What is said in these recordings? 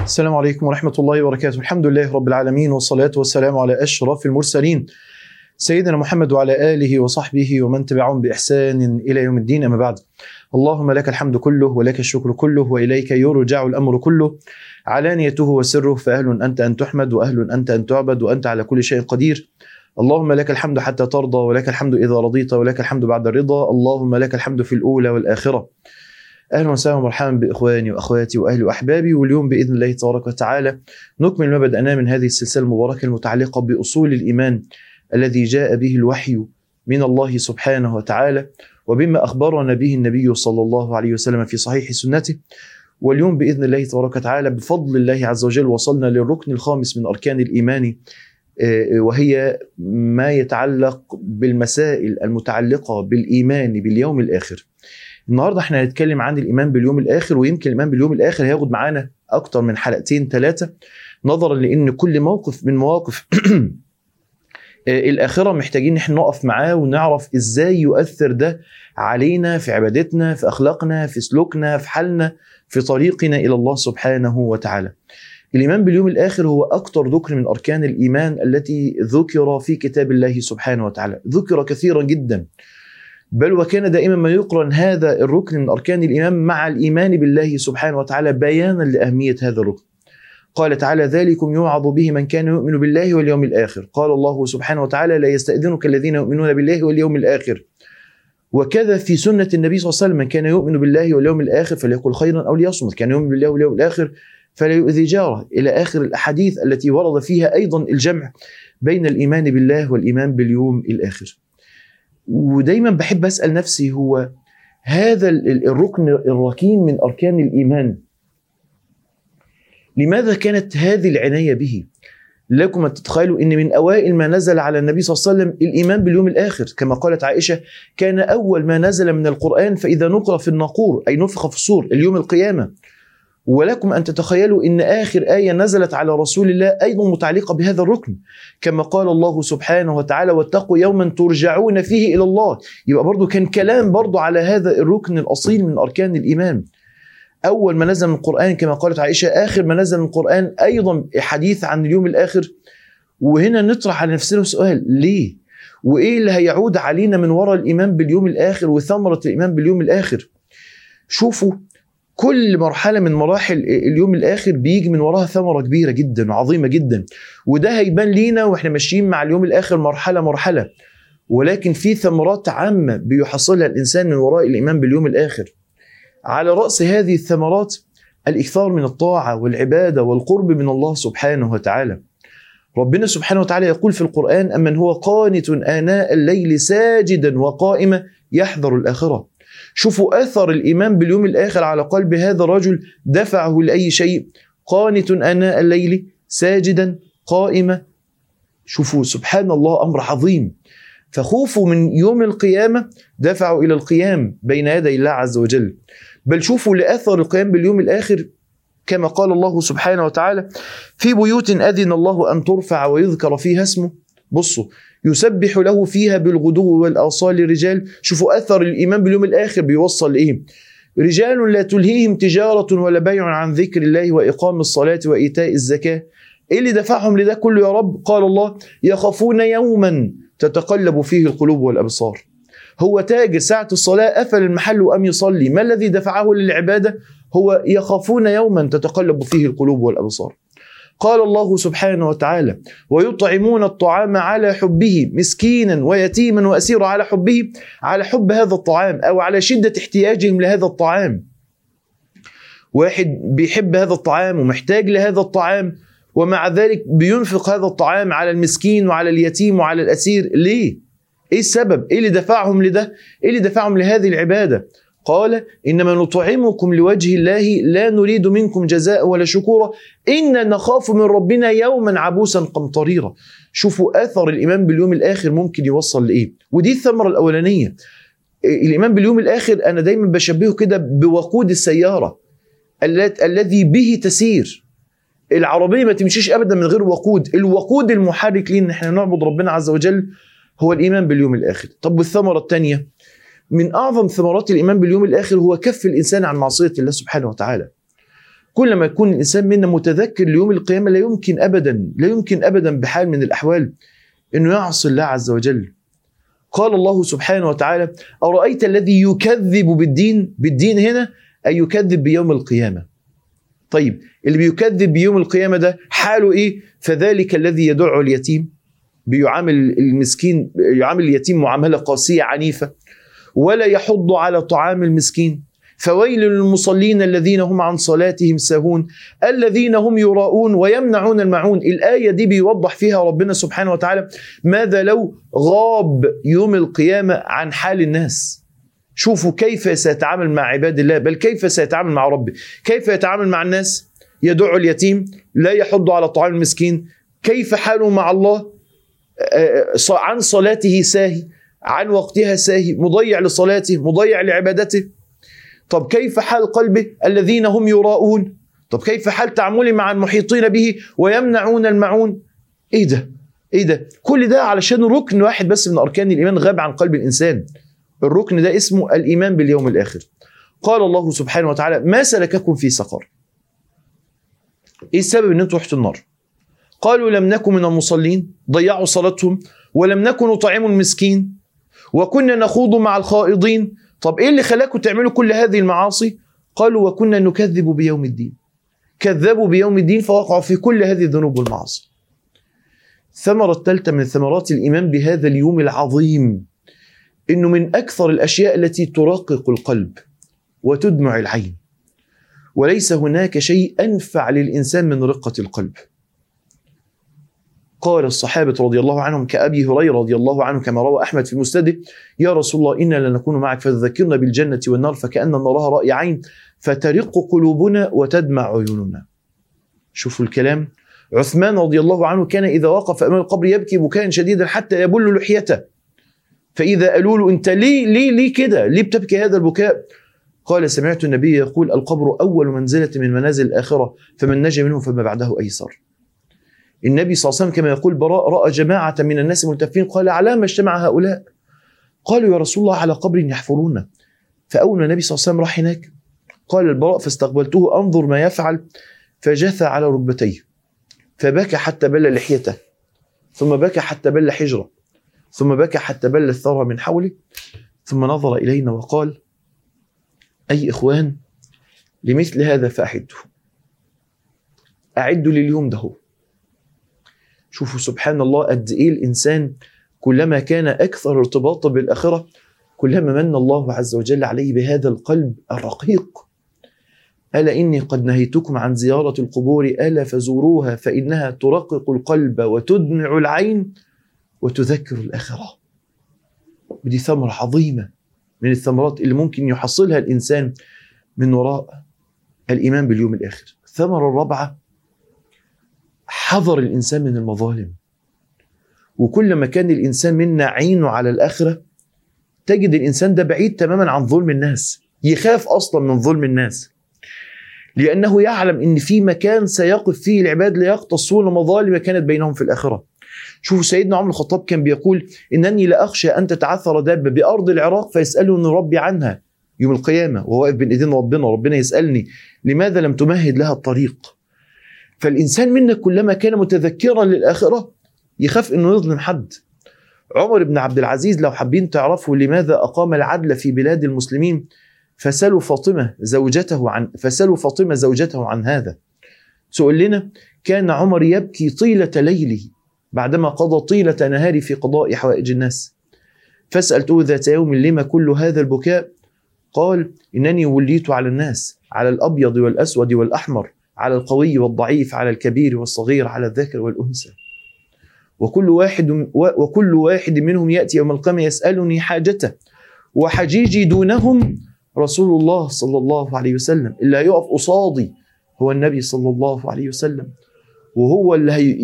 السلام عليكم ورحمة الله وبركاته. الحمد لله رب العالمين، والصلاة والسلام على أشرف المرسلين سيدنا محمد وعلى آله وصحبه ومن تبعهم بإحسان إلى يوم الدين. أما بعد، اللهم لك الحمد كله ولك الشكر كله وإليك يرجع الأمر كله، علانيته وسره، فأهل أنت أن تحمد وأهل أنت أن تعبد وأنت على كل شيء قدير. اللهم لك الحمد حتى ترضى، ولك الحمد إذا رضيت، ولك الحمد بعد الرضا. اللهم لك الحمد في الأولى والآخرة. أهلا وسهلا ومرحبا بإخواني وأخواتي وأهلي وأحبابي. واليوم بإذن الله تبارك وتعالى نكمل ما بدأناه من هذه السلسلة المباركة المتعلقة بأصول الإيمان الذي جاء به الوحي من الله سبحانه وتعالى، وبما أخبرنا به النبي صلى الله عليه وسلم في صحيح سنته. واليوم بإذن الله تبارك وتعالى بفضل الله عز وجل وصلنا للركن الخامس من أركان الإيمان، وهي ما يتعلق بالمسائل المتعلقة بالإيمان باليوم الآخر. النهارده احنا هنتكلم عن الإيمان باليوم الآخر، ويمكن الإيمان باليوم الآخر هياخد معانا أكتر من حلقتين 3، نظرا لأن كل موقف من مواقف الآخرة محتاجين نحن نقف معاه ونعرف إزاي يؤثر ده علينا في عبادتنا، في أخلاقنا، في سلوكنا، في حالنا، في طريقنا إلى الله سبحانه وتعالى. الإيمان باليوم الآخر هو أكتر ذكر من أركان الإيمان التي ذكر في كتاب الله سبحانه وتعالى، ذكر كثيرا جدا، بل وكان دائما ما يقرن هذا الركن من أركان الإيمان مع الإيمان بالله سبحانه وتعالى بيانا لأهمية هذا الركن. قال تعالى: ذلكم يوعظ به من كان يؤمن بالله واليوم الآخر. قال الله سبحانه وتعالى: لا يستأذنك الذين يؤمنون بالله واليوم الآخر. وكذا في سنة النبي صلى الله عليه وسلم: من كان يؤمن بالله واليوم الآخر فليقل خيرا أو ليصمت، كان يؤمن بالله واليوم الآخر فلا يؤذي جاره، إلى آخر الأحاديث التي ورد فيها أيضا الجمع بين الإيمان بالله والإيمان باليوم الآخر. ودايما بحب أسأل نفسي، هو هذا الركن الركين من أركان الإيمان لماذا كانت هذه العناية به؟ لكم أن تتخيلوا أن من أوائل ما نزل على النبي صلى الله عليه وسلم الإيمان باليوم الآخر، كما قالت عائشة: كان أول ما نزل من القرآن فإذا نقر في الناقور، أي نفخ في الصور، اليوم القيامة. ولكم أن تتخيلوا أن آخر آية نزلت على رسول الله أيضا متعلقة بهذا الركن، كما قال الله سبحانه وتعالى: واتقوا يوما ترجعون فيه إلى الله. يبقى برضو كان كلام برضو على هذا الركن الأصيل من أركان الإيمان. أول ما نزل من القرآن كما قالت عائشة، آخر ما نزل من القرآن أيضا حديث عن اليوم الآخر. وهنا نطرح على نفسنا سؤال: ليه؟ وإيه اللي هيعود علينا من وراء الإيمان باليوم الآخر وثمرة الإيمان باليوم الآخر؟ شوفوا، كل مرحلة من مراحل اليوم الآخر بيجي من وراها ثمرة كبيرة جدا وعظيمة جدا، وده هيبان لينا وإحنا ماشيين مع اليوم الآخر مرحلة مرحلة. ولكن في ثمرات عامة بيحصلها الإنسان من وراء الإيمان باليوم الآخر. على رأس هذه الثمرات الإكثار من الطاعة والعبادة والقرب من الله سبحانه وتعالى. ربنا سبحانه وتعالى يقول في القرآن: أمن هو قانت آناء الليل ساجدا وقائما يحذر الآخرة. شوفوا أثر الإيمان باليوم الآخر على قلب هذا الرجل، دفعه لأي شيء. قانت آناء الليل ساجدا قائما. شوفوا سبحان الله، أمر عظيم. فخوفوا من يوم القيامة دفعوا إلى القيام بين يدي الله عز وجل. بل شوفوا لأثر القيام باليوم الآخر، كما قال الله سبحانه وتعالى: في بيوت أذن الله أن ترفع ويذكر فيها اسمه. بصوا، يسبح له فيها بالغدو والآصال رجال. شوفوا أثر الإيمان باليوم الآخر بيوصل لإيه؟ رجال لا تلهيهم تجارة ولا بيع عن ذكر الله وإقام الصلاة وإيتاء الزكاة. إيه اللي دفعهم لده كله يا رب؟ قال الله: يخافون يوما تتقلب فيه القلوب والأبصار. هو تاجر ساعة الصلاة قفل المحل وقام يصلي، ما الذي دفعه للعبادة؟ هو يخافون يوما تتقلب فيه القلوب والأبصار. قال الله سبحانه وتعالى: ويطعمون الطعام على حبه مسكينا ويتيما وأسيرا، على حبه، على حب هذا الطعام أو على شدة احتياجهم لهذا الطعام. واحد بيحب هذا الطعام ومحتاج لهذا الطعام، ومع ذلك بينفق هذا الطعام على المسكين وعلى اليتيم وعلى الأسير. ليه؟ إيه السبب؟ إيه اللي دفعهم لده؟ إيه اللي دفعهم لهذه العبادة؟ قال: إنما نطعمكم لوجه الله لا نريد منكم جزاء ولا شكورا إنا نخاف من ربنا يوما عبوسا قمطريرا. شوفوا أثر الإيمان باليوم الآخر ممكن يوصل لإيه. ودي الثمرة الأولانية. الإيمان باليوم الآخر أنا دايما بشبهه كده بوقود السيارة الذي به تسير. العربية ما تمشيش أبدا من غير وقود. الوقود المحرك لنا احنا نعبد ربنا عز وجل هو الإيمان باليوم الآخر. طب والثمرة الثانية من أعظم ثمرات الإيمان باليوم الآخر هو كف الإنسان عن معصية الله سبحانه وتعالى. كل ما يكون الإنسان منا متذكر ليوم القيامة لا يمكن أبدا بحال من الأحوال أنه يعصي الله عز وجل. قال الله سبحانه وتعالى: أرأيت الذي يكذب بالدين هنا أي يكذب بيوم القيامة. طيب اللي بيكذب بيوم القيامة ده حاله إيه؟ فذلك الذي يدع اليتيم، بيعامل المسكين، يعامل اليتيم معاملة قاسية عنيفة، ولا يحض على طعام المسكين. فويل للمصلين الذين هم عن صلاتهم ساهون الذين هم يراءون ويمنعون الماعون. الآية دي بيوضح فيها ربنا سبحانه وتعالى ماذا لو غاب يوم القيامة عن حال الناس. شوفوا كيف سيتعامل مع عباد الله، بل كيف سيتعامل مع ربه. كيف يتعامل مع الناس؟ يدع اليتيم، لا يحض على طعام المسكين. كيف حاله مع الله؟ عن صلاته ساهي، عن وقتها ساهي، مضيع لصلاته، مضيع لعبادته. طب كيف حال قلبه؟ الذين هم يراءون. طب كيف حال تعامله مع المحيطين به ويمنعون الماعون؟ ايه ده؟ كل ده علشان ركن واحد بس من أركان الإيمان غاب عن قلب الإنسان. الركن ده اسمه الإيمان باليوم الآخر. قال الله سبحانه وتعالى: ما سلككم في سقر؟ ايه السبب ان انتوا رحتوا النار؟ قالوا: لم نكن من المصلين، ضيعوا صلاتهم، ولم نكن نطعم المسكين، وكنا نخوض مع الخائضين. طب ايه اللي خلاكم تعملوا كل هذه المعاصي؟ قالوا: وكنا نكذب بيوم الدين. كذبوا بيوم الدين فوقعوا في كل هذه الذنوب والمعاصي. الثمرة الثالثة من ثمرات الإيمان بهذا اليوم العظيم إنه من أكثر الأشياء التي ترقق القلب وتدمع العين، وليس هناك شيء أنفع للإنسان من رقة القلب. قال الصحابة رضي الله عنهم كأبي هريرة رضي الله عنه كما روى أحمد في مسنده: يا رسول الله إنا لنكون معك فتذكرنا بالجنة والنار فكأن نراها رأي عين فترق قلوبنا وتدمع عيوننا. شوفوا الكلام. عثمان رضي الله عنه كان إذا وقف أمام القبر يبكي بكاء شديدا حتى يبل لحيته، فإذا قالوا له: أنت ليه كده؟ ليه بتبكي هذا البكاء؟ قال: سمعت النبي يقول: القبر أول منزلة من منازل الآخرة، فمن نجا منه فما بعده أيسر. النبي صلى الله عليه وسلم كما يقول براء رأى جماعة من الناس ملتفين، قال: على ما اجتمع هؤلاء؟ قالوا: يا رسول الله على قبر يحفرونه. فأول النبي صلى الله عليه وسلم راح هناك قال البراء: فاستقبلته أنظر ما يفعل، فجثى على ركبتيه فبكى حتى بل لحيته، ثم بكى حتى بل حجره، ثم بكى حتى بل الثرى من حوله، ثم نظر إلينا وقال: أي إخوان، لمثل هذا فأعدوا، أعدوا لليوم ده. شوفوا سبحان الله قد إيه الإنسان كلما كان أكثر ارتباطا بالآخرة كلما من الله عز وجل عليه بهذا القلب الرقيق. ألا إني قد نهيتكم عن زيارة القبور ألا فزوروها فإنها ترقق القلب وتدمع العين وتذكر الآخرة. ودي ثمرة عظيمة من الثمرات اللي ممكن يحصلها الإنسان من وراء الإيمان باليوم الآخر. الثمرة الرابعة: حذر الإنسان من المظالم. وكلما كان الإنسان منا عينه على الآخرة تجد الإنسان ده بعيد تماما عن ظلم الناس، يخاف أصلا من ظلم الناس، لأنه يعلم إن في مكان سيقف فيه العباد ليقتصون مظالم كانت بينهم في الآخرة. شوفوا سيدنا عمر الخطاب كان بيقول: إنني لأخشى أن تتعثر دابة بأرض العراق فيسألني ربي عنها يوم القيامة وهو واقف بين إيدين ربنا يسألني لماذا لم تمهد لها الطريق. فالإنسان منا كلما كان متذكرا للآخرة يخاف إنه يظلم حد. عمر بن عبد العزيز لو حابين تعرفوا لماذا أقام العدل في بلاد المسلمين فسألوا فاطمة زوجته عن هذا. سؤال لنا: كان عمر يبكي طيلة ليله بعدما قضى طيلة نهاره في قضاء حوائج الناس، فسألته ذات يوم: لما كل هذا البكاء؟ قال: إنني وليت على الناس، على الأبيض والأسود والأحمر، على القوي والضعيف، على الكبير والصغير، على الذكر والأنثى، وكل واحد منهم يأتي يوم القيامة يسألني حاجته، وحجيجي دونهم رسول الله صلى الله عليه وسلم. اللي هيقف قصادي هو النبي صلى الله عليه وسلم، وهو اللي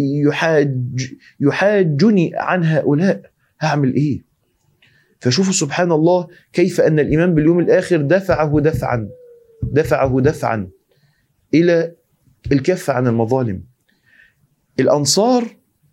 يحاجني عن هؤلاء. هعمل إيه؟ فشوفوا سبحان الله كيف أن الإيمان باليوم الآخر دفعه دفعا إلى الكف عن المظالم. الأنصار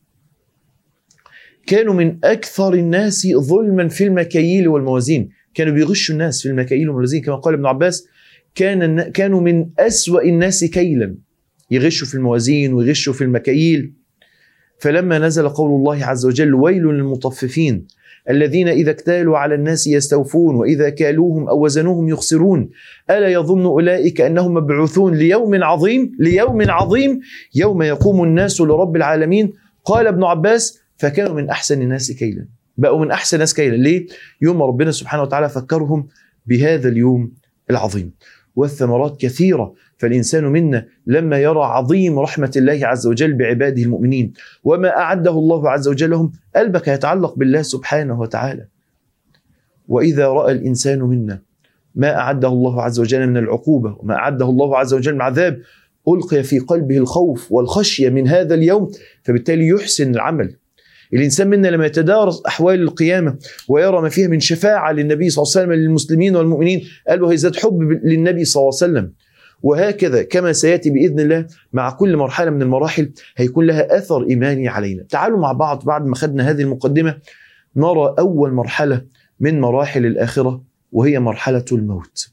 كانوا من أكثر الناس ظلما في المكاييل والموازين، كانوا بيغشوا الناس في المكاييل والموازين، كما قال ابن عباس: كانوا من أسوأ الناس كيلا، يغشوا في الموازين ويغشوا في المكاييل. فلما نزل قول الله عز وجل: ويل للمطففين الذين إذا اكتالوا على الناس يستوفون وإذا كالوهم أو وزنوهم يخسرون ألا يظن أولئك أنهم مبعوثون ليوم عظيم يوم يقوم الناس لرب العالمين. قال ابن عباس: فكانوا من أحسن الناس كيلا، بقوا من أحسن الناس كيلا. ليه؟ يوم ربنا سبحانه وتعالى فكرهم بهذا اليوم العظيم. والثمرات كثيرة، فالإنسان منا لما يرى عظيم رحمة الله عز وجل بعباده المؤمنين وما أعده الله عز وجل لهم، قلبك يتعلق بالله سبحانه وتعالى. وإذا رأى الإنسان منا ما أعده الله عز وجل من العقوبة وما أعده الله عز وجل من عذاب، ألقي في قلبه الخوف والخشية من هذا اليوم، فبالتالي يحسن العمل. الإنسان منا لما يتدارس أحوال القيامة ويرى ما فيها من شفاعة للنبي صلى الله عليه وسلم للمسلمين والمؤمنين، قلبه يزداد حب للنبي صلى الله عليه وسلم. وهكذا كما سيأتي بإذن الله مع كل مرحلة من المراحل هيكون لها أثر إيماني علينا. تعالوا مع بعض بعد ما خدنا هذه المقدمة نرى أول مرحلة من مراحل الآخرة، وهي مرحلة الموت.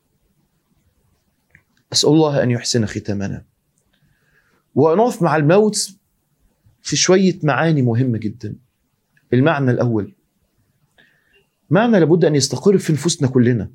أسأل الله أن يحسن ختامنا. ونقف مع الموت في شوية معاني مهمة جدا. المعنى الأول، معنى لابد أن يستقر في نفوسنا كلنا.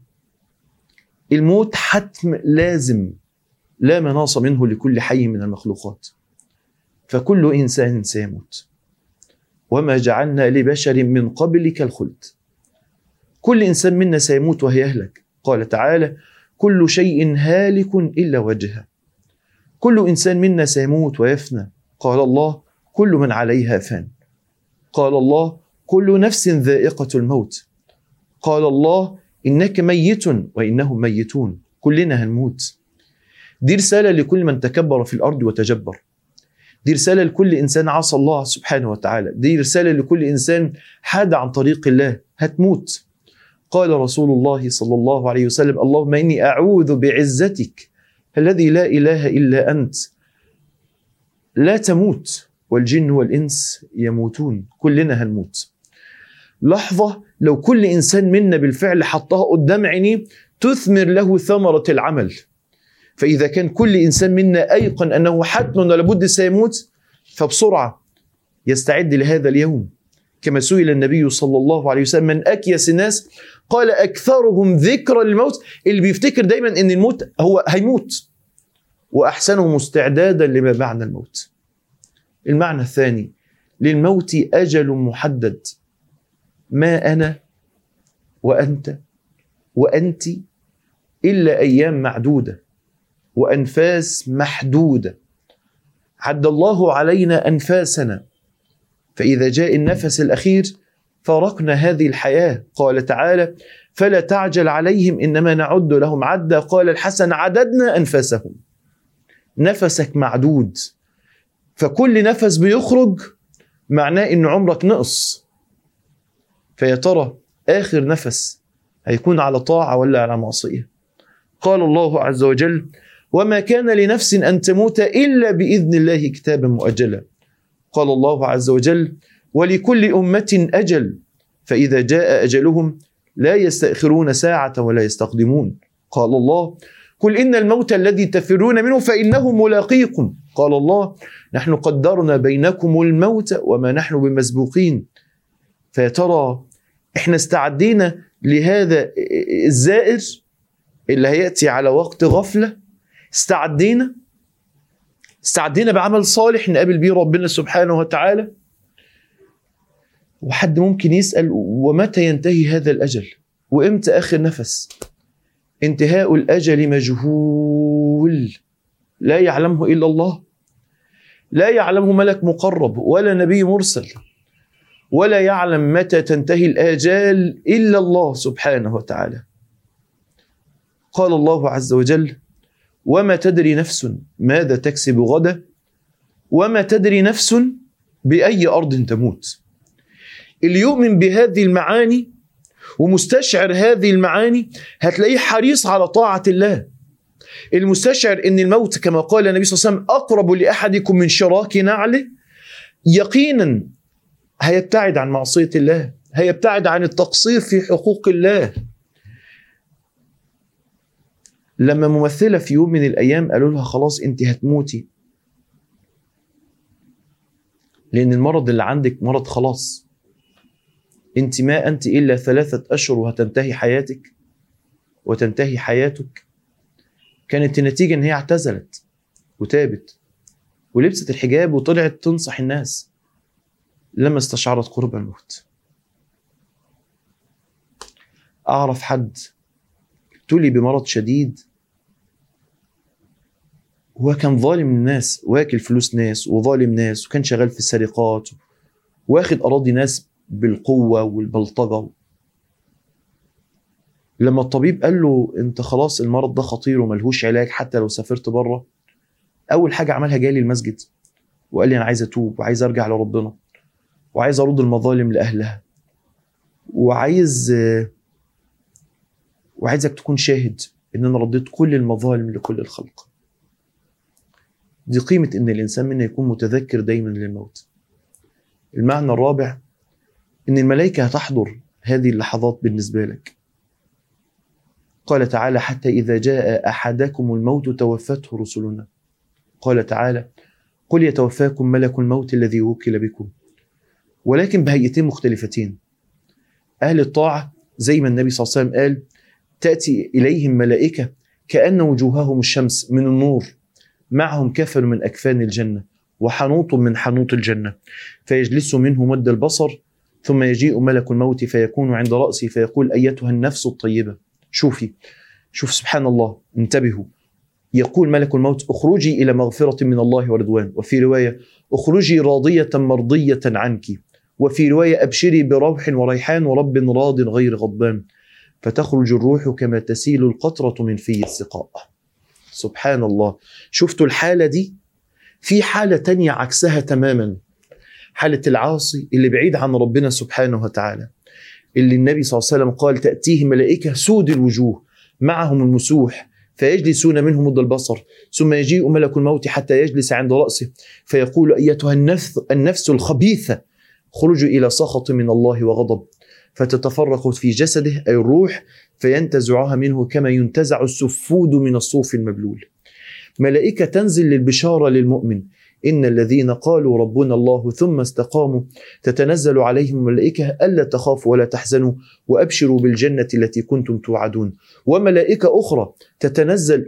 الموت حتم لازم، لا مناص منه لكل حي من المخلوقات، فكل إنسان سيموت، وما جعلنا لبشر من قبلك الخلد. كل إنسان منا سيموت وهيهلك. قال تعالى: كل شيء هالك إلا وجهه. كل إنسان منا سيموت ويفنى. قال الله: كل من عليها فان. قال الله: كل نفس ذائقة الموت. قال الله: إنك ميت وإنهم ميتون. كلنا هنموت. دي رسالة لكل من تكبر في الأرض وتجبر. دي رسالة لكل إنسان عصى الله سبحانه وتعالى. دي رسالة لكل إنسان حاد عن طريق الله. هتموت. قال رسول الله صلى الله عليه وسلم: اللهم إني أعوذ بعزتك الذي لا إله إلا أنت لا تموت والجن والإنس يموتون. كلنا هنموت. لحظة لو كل إنسان منا بالفعل حطها قدام عينيه تثمر له ثمرة العمل. فإذا كان كل إنسان منا أيقن أنه حتم لابد سيموت، فبسرعة يستعد لهذا اليوم. كما سئل النبي صلى الله عليه وسلم: من أكيس الناس؟ قال: أكثرهم ذكرا للموت. اللي بيفتكر دايما أن الموت هو هيموت، وأحسنهم استعدادا لما بعد الموت. المعنى الثاني، للموت أجل محدد. ما أنا وأنت وأنت إلا أيام معدودة وأنفاس محدودة. عد الله علينا أنفاسنا، فإذا جاء النفس الأخير فارقنا هذه الحياة. قال تعالى: فلا تعجل عليهم إنما نعد لهم عدا. قال الحسن: عددنا أنفاسهم. نفسك معدود، فكل نفس بيخرج معناه إن عمرك نقص. فيا ترى آخر نفس هيكون على طاعة ولا على معصية؟ قال الله عز وجل: وما كان لنفس أن تموت إلا بإذن الله كتابا مؤجلا. قال الله عز وجل: ولكل أمة أجل فإذا جاء أجلهم لا يستأخرون ساعة ولا يستقدمون. قال الله: قل إن الموت الذي تفرون منه فإنه ملاقيكم. قال الله: نحن قدرنا بينكم الموت وما نحن بمسبوقين. فيا ترى احنا استعدينا لهذا الزائر اللي هيأتي على وقت غفلة؟ استعدينا بعمل صالح نقابل بيه ربنا سبحانه وتعالى؟ وحد ممكن يسأل: ومتى ينتهي هذا الأجل؟ وإمتى آخر نفس؟ انتهاء الأجل مجهول، لا يعلمه إلا الله. لا يعلمه ملك مقرب ولا نبي مرسل، ولا يعلم متى تنتهي الآجال إلا الله سبحانه وتعالى. قال الله عز وجل: وما تدري نفس ماذا تكسب غدا وما تدري نفس بأي أرض تموت. اللي يؤمن بهذه المعاني ومستشعر هذه المعاني هتلاقيه حريص على طاعة الله. المستشعر ان الموت كما قال النبي صلى الله عليه وسلم أقرب لأحدكم من شراك نعله، يقينا هيبتعد عن معصية الله، هيبتعد عن التقصير في حقوق الله. لما ممثلة في يوم من الأيام قالوا لها خلاص أنت هتموتي، لأن المرض اللي عندك مرض خلاص، أنت ما أنت إلا 3 أشهر وهتنتهي حياتك وتنتهي حياتك. كانت النتيجة إن هي اعتزلت وتابت ولبست الحجاب وطلعت تنصح الناس لما استشعرت قرب الموت. أعرف حد ابتلي بمرض شديد، هو كان ظالم الناس، واكل فلوس ناس وظالم ناس، وكان شغال في السرقات واخد أراضي ناس بالقوة والبلطجة. لما الطبيب قال له انت خلاص المرض ده خطير وملهوش علاج حتى لو سافرت بره، أول حاجة عملها جالي المسجد وقال لي أنا عايز أتوب وعايز أرجع لربنا وعايز أرد المظالم لأهلها وعايزك تكون شاهد إن أنا رديت كل المظالم لكل الخلق. دي قيمة إن الإنسان منا يكون متذكر دايما للموت. المعنى الرابع إن الملائكة هتحضر هذه اللحظات بالنسبة لك. قال تعالى حتى إذا جاء أحدكم الموت توفته رسلنا. قال تعالى قل يتوفاكم ملك الموت الذي وكل بكم، ولكن بهيئتين مختلفتين. أهل الطاعة زي ما النبي صلى الله عليه وسلم قال تأتي إليهم ملائكة كأن وجوههم الشمس من النور، معهم كفن من أكفان الجنة وحنوط من حنوط الجنة، فيجلس منه مد البصر ثم يجيء ملك الموت فيكون عند رأسي فيقول أيتها النفس الطيبة. شوف سبحان الله، انتبهوا. يقول ملك الموت اخرجي إلى مغفرة من الله ورضوان، وفي رواية اخرجي راضية مرضية عنك، وفي رواية أبشري بروح وريحان ورب راض غير غضبان، فتخرج الروح كما تسيل القطرة من في السقاء. سبحان الله. شفتوا الحالة دي؟ في حالة تانية عكسها تماما، حالة العاصي اللي بعيد عن ربنا سبحانه وتعالى، اللي النبي صلى الله عليه وسلم قال تأتيه ملائكة سود الوجوه معهم المسوح فيجلسون منه مد البصر، ثم يجيء ملك الموت حتى يجلس عند رأسه فيقول أيتها النفس الخبيثة خرجوا إلى سخط من الله وغضب، فتتفرق في جسده أي الروح فينتزعها منه كما ينتزع السفود من الصوف المبلول. ملائكة تنزل للبشارة للمؤمن إن الذين قالوا ربنا الله ثم استقاموا تتنزل عليهم الملائكة ألا تخافوا ولا تحزنوا وأبشروا بالجنة التي كنتم توعدون. وملائكة أخرى تتنزل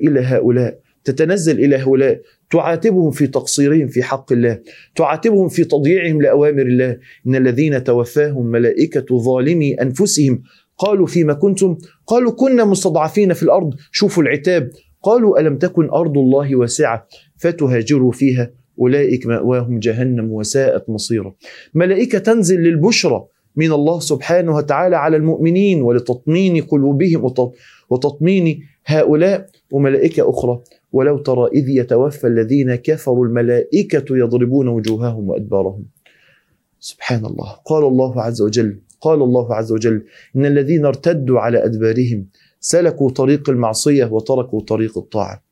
إلى هؤلاء تعاتبهم في تقصيرهم في حق الله، تعاتبهم في تضييعهم لأوامر الله. إن الذين توفاهم ملائكة ظالمي أنفسهم قالوا فيما كنتم، قالوا كنا مستضعفين في الأرض. شوفوا العتاب، قالوا ألم تكن أرض الله واسعة فتهاجروا فيها أولئك مأواهم جهنم وساءت مصيرا. ملائكة تنزل للبشرى من الله سبحانه وتعالى على المؤمنين ولتطمين قلوبهم وتطمين هؤلاء. وملائكة أخرى ولو ترى إذ يتوفى الذين كفروا الملائكة يضربون وجوههم وأدبارهم. سبحان الله. قال الله عز وجل إن الذين ارتدوا على أدبارهم سلكوا طريق المعصية وتركوا طريق الطاعة.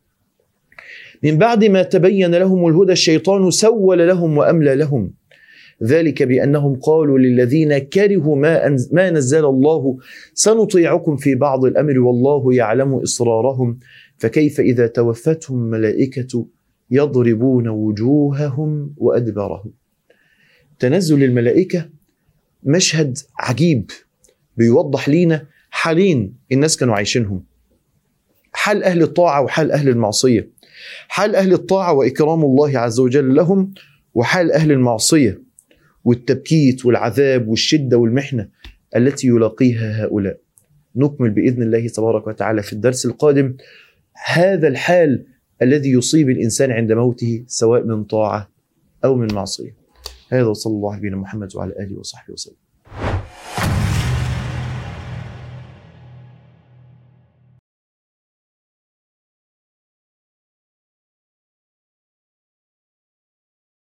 من بعد ما تبين لهم الهدى الشيطان سول لهم وأملى لهم، ذلك بأنهم قالوا للذين كرهوا ما نزل الله سنطيعكم في بعض الأمر والله يعلم إصرارهم فكيف إذا توفتهم ملائكة يضربون وجوههم وأدبارهم. تنزل الملائكة مشهد عجيب بيوضح لنا حالين الناس كانوا عايشينهم، حال أهل الطاعة وحال أهل المعصية، حال أهل الطاعة وإكرام الله عز وجل لهم، وحال أهل المعصية والتبكيت والعذاب والشدة والمحنة التي يلاقيها هؤلاء. نكمل بإذن الله تبارك وتعالى في الدرس القادم هذا الحال الذي يصيب الإنسان عند موته سواء من طاعة أو من معصية. هذا وصلى الله على نبينا محمد وعلى آله وصحبه وسلم.